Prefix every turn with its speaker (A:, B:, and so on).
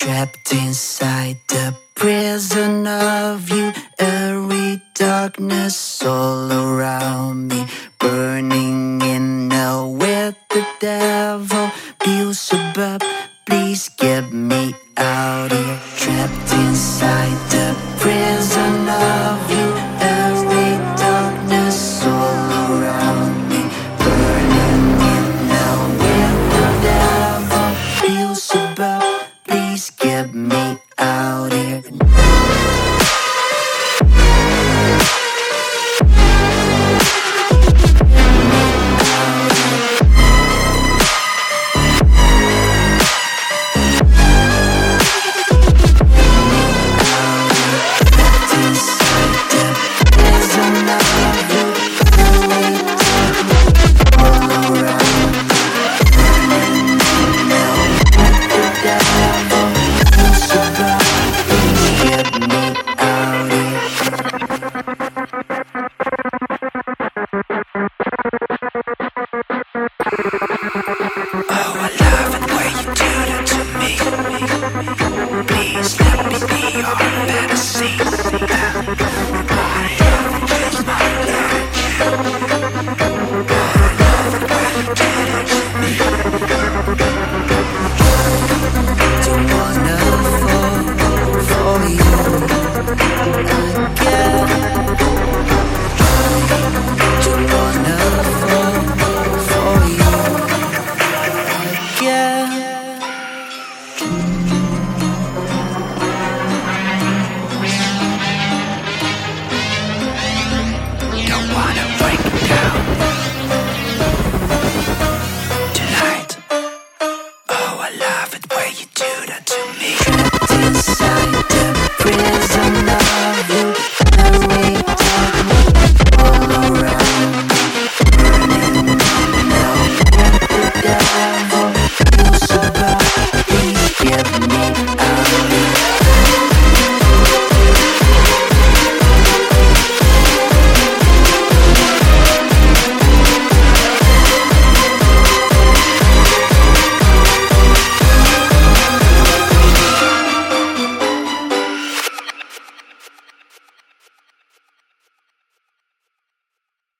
A: Trapped inside the prison of you, every darkness all around me, burning in hell with the devil. Beelzebub, please get me out here. Trapped inside the prison of you, every darkness all around me, burning in hell with the devil. Beelzebub, please get me